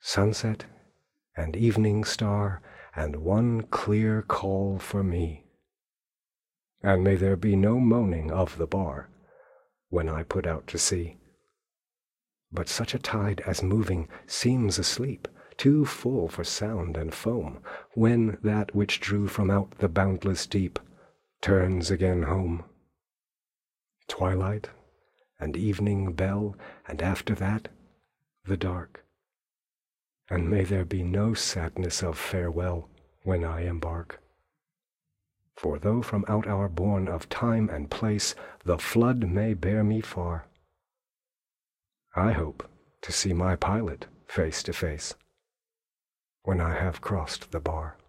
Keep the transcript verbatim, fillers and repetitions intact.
sunset and evening star, and one clear call for me. And may there be no moaning of the bar when I put out to sea, but such a tide as moving seems asleep, too full for sound and foam, when that which drew from out the boundless deep turns again home. Twilight and evening bell, and after that the dark. And may there be no sadness of farewell when I embark. For though from out our bourne of time and place the flood may bear me far, I hope to see my pilot face to face when I have crossed the bar.